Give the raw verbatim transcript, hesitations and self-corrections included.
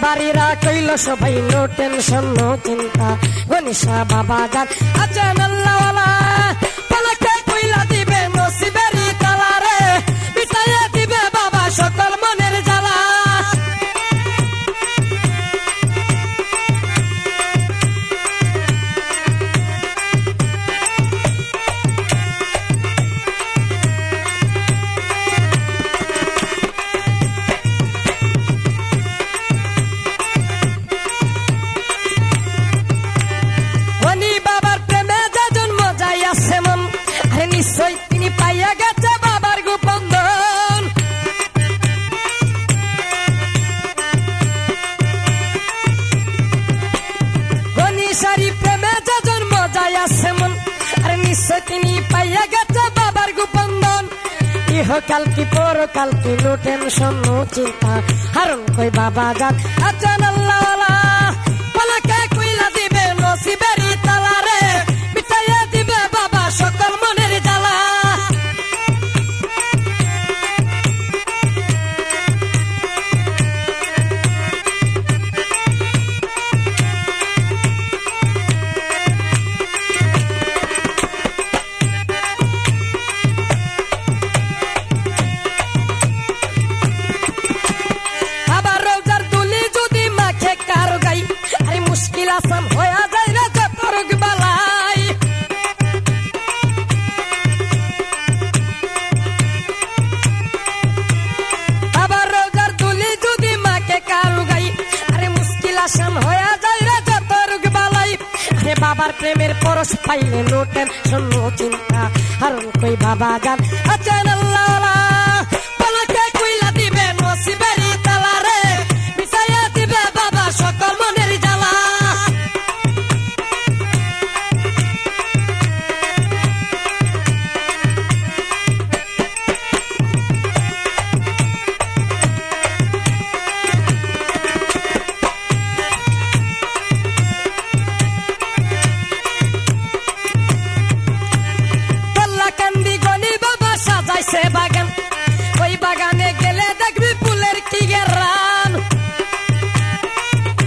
বাড়িরা কইল সবাই no tension no চিন্তা গনিশা বাবা যান আছেন আল্লাহওয়ালা পালাকে কইলা দিবে নসিবেরই তালা রে মিটাইয়া দিবে বাবা সকল মনের জ্বালা নিশ্চয় তিনি পাইয়া গেছে বাবার গোপন ধন গনিশারি প্রেমে যে জন্ম যায় আছে মন আর নিশ্চয় তিনি পাইয়া গেছে বাবার গোপন ধন ইহকাল কি পরকাল কি নো টেনশন নো চিন্তা হারুন কই বাবা যান আছেন আল্লাহওয়ালা পালাকে কইলা দিবে নসিবেরই তালা রে মিটাইয়া দিবে বাবা সকল মনের জ্বালা আবার রোজার দুলি যদি মাখে কারো গাই আরে মুশকিল আসান হয়ে যায় রে যত রোগ বালাই আবার রোজার দুলি যদি মাকে কারো গাই আরে মুশকিল আসান হয়ে যায় রে যত রোগ বালাই আরে বাবার প্রেমের পরশ পাইলে নো টেনশন নো চিন্তা হারুন কই বাবা যান আছেন আল্লাহ